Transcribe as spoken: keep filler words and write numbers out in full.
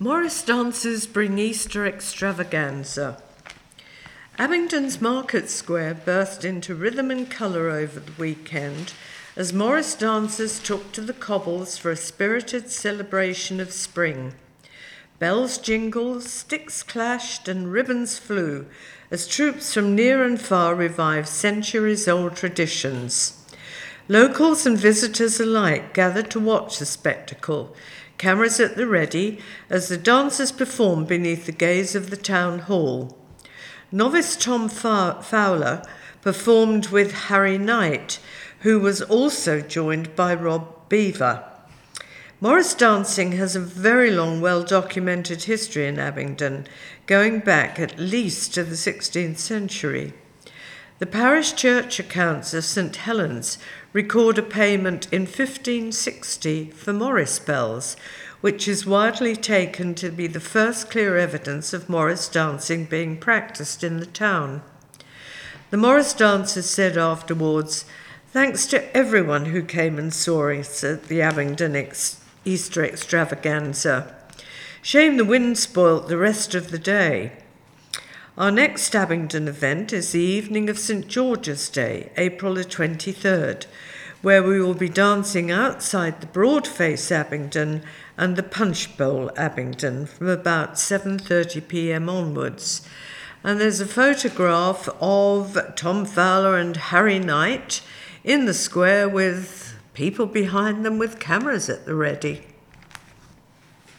Morris dances bring Easter extravaganza. Abingdon's Market Square burst into rhythm and colour over the weekend as Morris dancers took to the cobbles for a spirited celebration of spring. Bells jingled, sticks clashed and ribbons flew as troops from near and far revived centuries-old traditions. Locals and visitors alike gathered to watch the spectacle, cameras at the ready, as the dancers performed beneath the gaze of the town hall. Novice Tom Fowler performed with Harry Knight, who was also joined by Rob Beaver. Morris dancing has a very long, well-documented history in Abingdon, going back at least to the sixteenth century. The parish church accounts of St Helens record a payment in fifteen sixty for Morris bells, which is widely taken to be the first clear evidence of Morris dancing being practised in the town. The Morris dancers said afterwards, "Thanks to everyone who came and saw us at the Abingdon ex- Easter extravaganza. Shame the wind spoilt the rest of the day." Our next Abingdon event is the evening of St George's Day, April the twenty-third, where we will be dancing outside the Broadface Abingdon and the Punch Bowl Abingdon from about seven thirty p.m. onwards. And there's a photograph of Tom Fowler and Harry Knight in the square with people behind them with cameras at the ready.